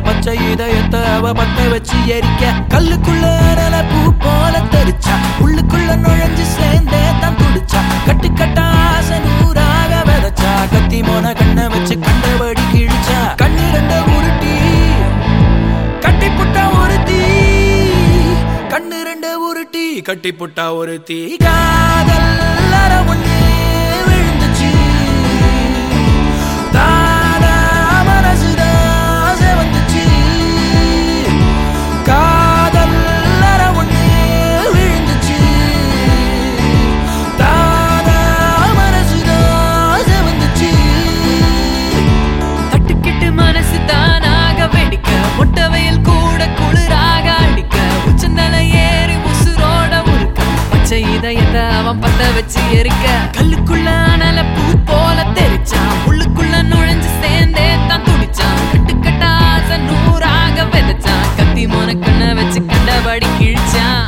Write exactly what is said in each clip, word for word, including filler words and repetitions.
பச்சை இதயத்தை அவ பத்த வச்சு எரிக்க கல்லுக்குள்ள அனல பூ போல தெரிச்சா உள்ளுக்குள்ள நுழைஞ்சு சேர்ந்தே தான் துடிச்சா கட்டு கட்டா ஆசை நூறாக விதைச்சா கத்தி மோன கண்ணை வச்சு கண்டபடி கிழிச்சா கண்ணு ரெண்ட உருட்டி கட்டி புட்டா ஒரு தீ கண்ணு ரெண்ட உருட்டி கட்டி புட்டா ஒரு தீ காதல் ஒண்ணு விழுந்துச்சு தானா மனசுதான் செவந்துச்சு காதல் ஒண்ணு விழுந்துச்சு தானா மனசுதான் செவந்துச்சு தட்டுக்கிட்டு மனசு தானாக வெடிக்க முட்டவையில் கூட குளிராக அடிக்க உச்சந்தலை ஏறி உசுரோட முறுக்க பச்சை இதயத்தை அவன் பத்த வச்சு எரிக்க கல்லுக்குள்ள அனல பூ போல தெரிச்சான் உள்ளுக்குள்ள நுழைஞ்சு சேர்ந்தே தான் துடிச்சான் கட்டுக்கட்டா ஆசை நூறாக விதைச்சான் கத்தி மோன கண்ணை வச்சு கண்டபடி கிழிச்சான்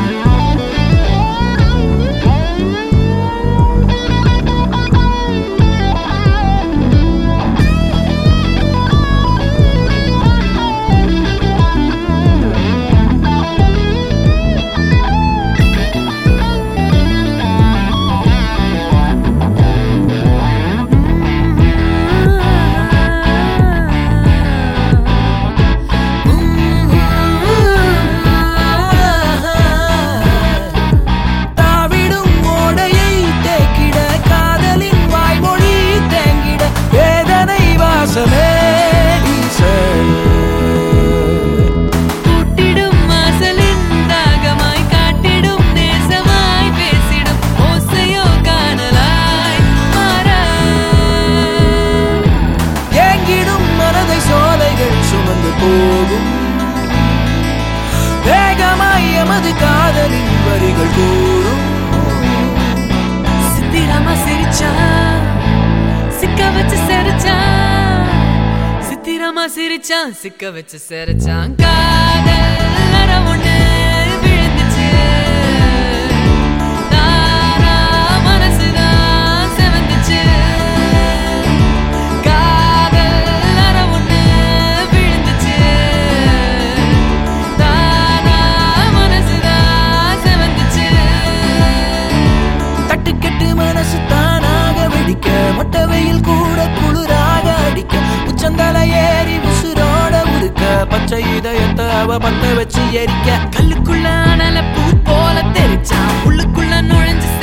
கூட்டிடும் மாசலின் தாகமாய் காட்டிடும் நேசமாய் பேசிடும் ஓசையோ காணலாய் மாற ஏங்கிடும் மனதை சோலைகள் சுமந்து போகும் வேகமாய் எமது காதலின் வரிகள் கூறும் சித்திரமா சிரிச்சா சிக்க வச்சு செரிச்சான் சித்திரமா சிரிச்சான் சிக்க வச்சு செரிச்சான் காதல் ஒண்ணு விழுந்துச்சு தானா மனசுதான் செவந்துச்சு காதல் ஒண்ணு விழுந்துச்சு தானா மனசுதான் செவந்துச்சு தட்டுக்கெட்டு மனசு தானாக வெடிக்க மொட்டை வெயில் கூட குளிராக அடிக்க உச்சந்தல ஏறி உசுரோட உருக்க பச்சை இதயத்தை அவ பத்த வச்சு எரிக்க கல்லுக்குள்ள அனல பூ போல தெரிச்சான் உள்ளுக்குள்ள நுழைஞ்சு